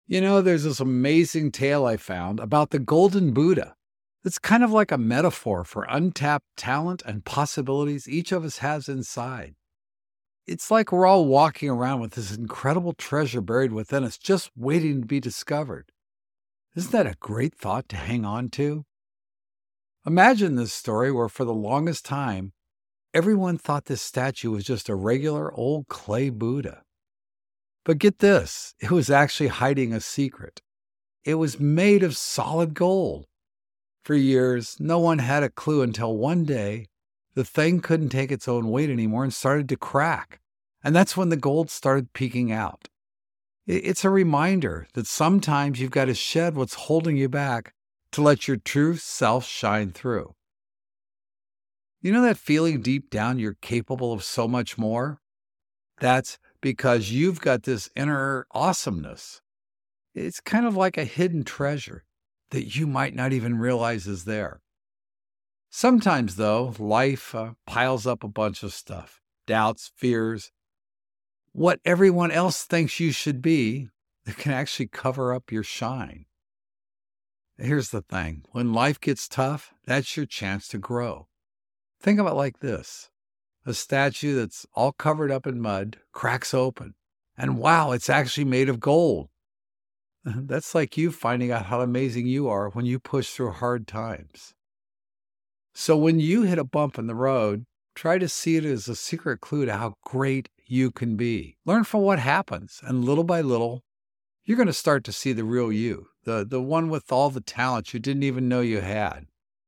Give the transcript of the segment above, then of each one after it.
There's this amazing tale I found about the Golden Buddha. It's kind of like a metaphor for untapped talent and possibilities each of us has inside. It's like we're all walking around with this incredible treasure buried within us, just waiting to be discovered. Isn't that a great thought to hang on to? Imagine this story where, for the longest time, everyone thought this statue was just a regular old clay Buddha. But get this, it was actually hiding a secret. It was made of solid gold. For years, no one had a clue until one day the thing couldn't take its own weight anymore and started to crack. And that's when the gold started peeking out. It's a reminder that sometimes you've got to shed what's holding you back to let your true self shine through. You know that feeling deep down you're capable of so much more? That's because you've got this inner awesomeness. It's kind of like a hidden treasure that you might not even realize is there. Sometimes, though, life piles up a bunch of stuff, doubts, fears, what everyone else thinks you should be that can actually cover up your shine. Here's the thing. When life gets tough, that's your chance to grow. Think of it like this. A statue that's all covered up in mud cracks open, and wow, it's actually made of gold. That's like you finding out how amazing you are when you push through hard times. So when you hit a bump in the road, try to see it as a secret clue to how great you can be. Learn from what happens, and little by little, you're going to start to see the real you, the one with all the talent you didn't even know you had.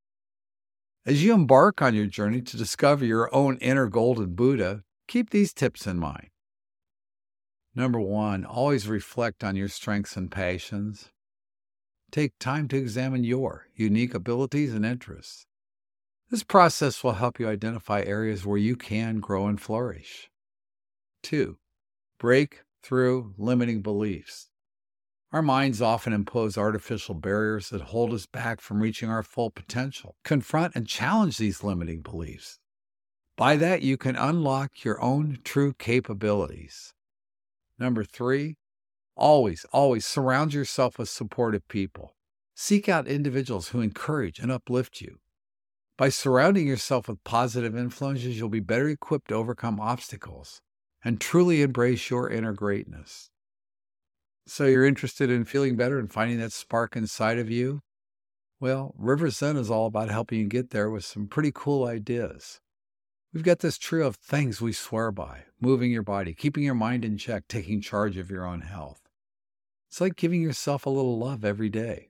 As you embark on your journey to discover your own inner golden Buddha, keep these tips in mind. Number 1, always reflect on your strengths and passions. Take time to examine your unique abilities and interests. This process will help you identify areas where you can grow and flourish. 2, break through limiting beliefs. Our minds often impose artificial barriers that hold us back from reaching our full potential. Confront and challenge these limiting beliefs. By that, you can unlock your own true capabilities. Number 3, always surround yourself with supportive people. Seek out individuals who encourage and uplift you. By surrounding yourself with positive influences, you'll be better equipped to overcome obstacles and truly embrace your inner greatness. So you're interested in feeling better and finding that spark inside of you? Well, River Zen is all about helping you get there with some pretty cool ideas. We've got this trio of things we swear by: moving your body, keeping your mind in check, taking charge of your own health. It's like giving yourself a little love every day.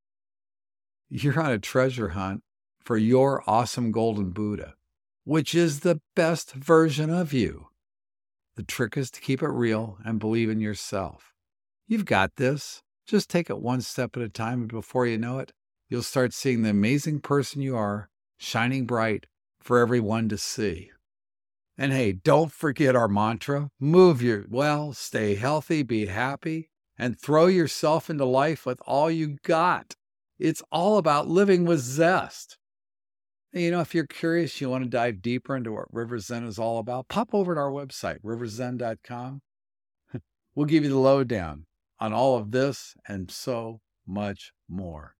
You're on a treasure hunt for your awesome golden Buddha, which is the best version of you. The trick is to keep it real and believe in yourself. You've got this. Just take it one step at a time, and before you know it, you'll start seeing the amazing person you are shining bright for everyone to see. And hey, don't forget our mantra: stay healthy, be happy, and throw yourself into life with all you got. It's all about living with zest. If you're curious, you want to dive deeper into what River Zen is all about, pop over to our website, riverzen.com. We'll give you the lowdown on all of this and so much more.